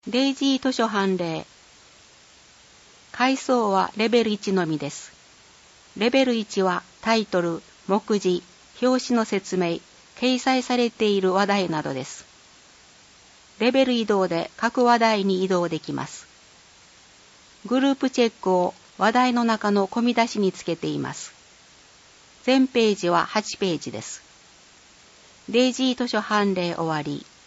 デイジー図書判例。階層はレベル1のみです。レベル1はタイトル、目次、表紙の説明、掲載されている話題などです。レベル移動で各話題に移動できます。グループチェックを話題の中の込み出しにつけています。全ページは8ページです。デイジー図書判例終わり。